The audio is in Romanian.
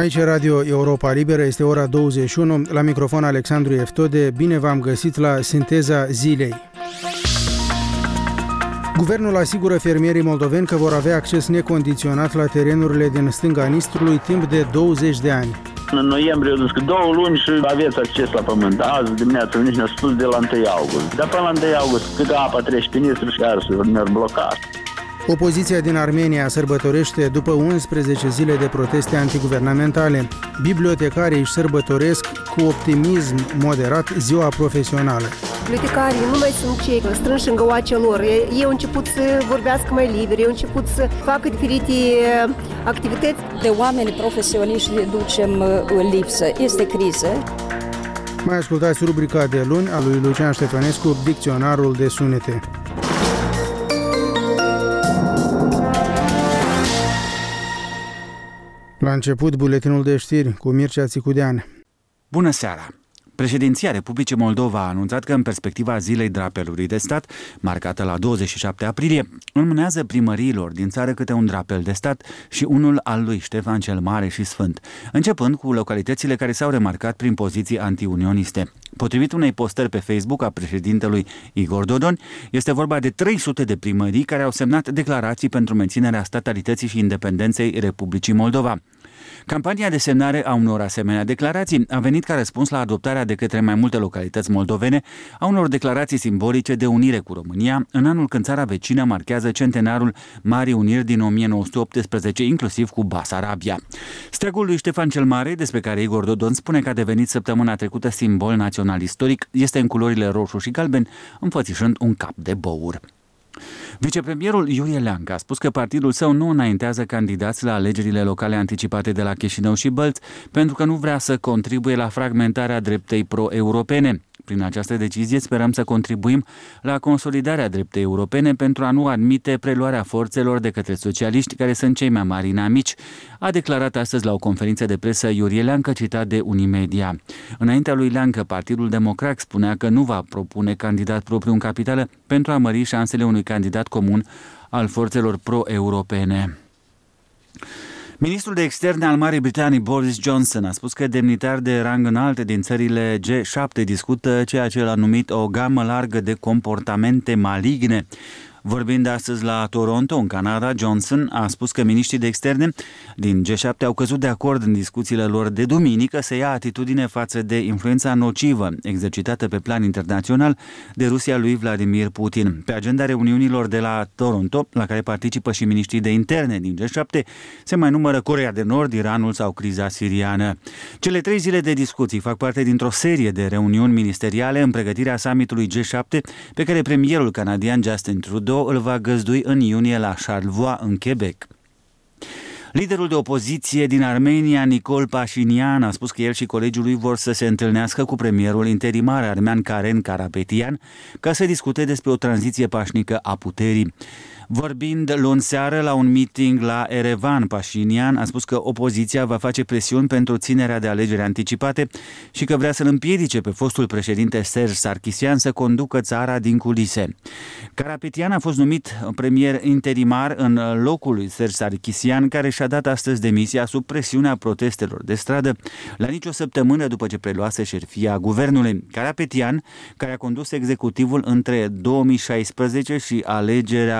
Aici Radio Europa Liberă, este ora 21, la microfon Alexandru Eftode, bine v-am găsit la Sinteza Zilei. Guvernul asigură fermierii moldoveni că vor avea acces necondiționat la terenurile din stânga Nistrului timp de 20 de ani. În noiembrie au zis că 2 luni și aveți acces la pământ. Azi dimineața nici ne-a spus de la 1 august. Dar până la 1 august, cât apa trece pe Nistru și iar se vor bloca. Opoziția din Armenia sărbătorește după 11 zile de proteste antiguvernamentale. Bibliotecarii își sărbătoresc cu optimism moderat ziua profesională. Bibliotecarii nu mai sunt cei strânși în găoacea lor. Ei au început să vorbească mai liber, ei au început să facă diferite activități. De oameni profesioniști le ducem în lipsă. Este criză. Mai ascultați rubrica de luni a lui Lucian Ștefănescu, Dicționarul de sunete. La început, buletinul de știri cu Mircea Țicudean. Bună seara! Președinția Republicii Moldova a anunțat că în perspectiva Zilei Drapelului de Stat, marcată la 27 aprilie, înmânează primăriilor din țară câte un drapel de stat și unul al lui Ștefan cel Mare și Sfânt, începând cu localitățile care s-au remarcat prin poziții antiunioniste. Potrivit unei postări pe Facebook a președintelui Igor Dodon, este vorba de 300 de primării care au semnat declarații pentru menținerea statalității și independenței Republicii Moldova. Campania de semnare a unor asemenea declarații a venit ca răspuns la adoptarea de către mai multe localități moldovene a unor declarații simbolice de unire cu România în anul când țara vecină marchează centenarul Marii Uniri din 1918, inclusiv cu Basarabia. Steagul lui Ștefan cel Mare, despre care Igor Dodon spune că a devenit săptămâna trecută simbol național istoric, este în culorile roșu și galben, înfățișând un cap de băur. Vicepremierul Iurie Leancă a spus că partidul său nu înaintează candidați la alegerile locale anticipate de la Chișinău și Bălți pentru că nu vrea să contribuie la fragmentarea dreptei pro-europene. Prin această decizie sperăm să contribuim la consolidarea dreptei europene pentru a nu admite preluarea forțelor de către socialiști care sunt cei mai mari inamici, a declarat astăzi la o conferință de presă Iurie Leancă, citat de Unimedia. Înaintea lui Leancă, Partidul Democrat spunea că nu va propune candidat propriu în capitală pentru a mări șansele unui candidat comun al forțelor pro-europene. Ministrul de Externe al Marii Britanii, Boris Johnson, a spus că demnitari de rang înalt din țările G7 discută ceea ce l-a numit o gamă largă de comportamente maligne. Vorbind astăzi la Toronto, în Canada, Johnson a spus că miniștrii de externe din G7 au căzut de acord în discuțiile lor de duminică să ia atitudine față de influența nocivă exercitată pe plan internațional de Rusia lui Vladimir Putin. Pe agenda reuniunilor de la Toronto, la care participă și miniștrii de interne din G7, se mai numără Coreea de Nord, Iranul sau criza siriană. Cele 3 zile de discuții fac parte dintr-o serie de reuniuni ministeriale în pregătirea summitului G7, pe care premierul canadian Justin Trudeau îl va găzdui în iunie la Charlevoix, în Quebec. Liderul de opoziție din Armenia, Nicol Pașinian, a spus că el și colegiul lui vor să se întâlnească cu premierul interimar armean Karen Karapetian ca să discute despre o tranziție pașnică a puterii. Vorbind luni seară la un meeting la Erevan, Pașinian a spus că opoziția va face presiuni pentru ținerea de alegeri anticipate și că vrea să-l împiedice pe fostul președinte Serge Sarkisian să conducă țara din culise. Karapetian a fost numit premier interimar în locul lui Serge Sarkisian, care și-a dat astăzi demisia sub presiunea protestelor de stradă, la nicio săptămână după ce preluase șerfia guvernului. Karapetian, care a condus executivul între 2016 și alegerea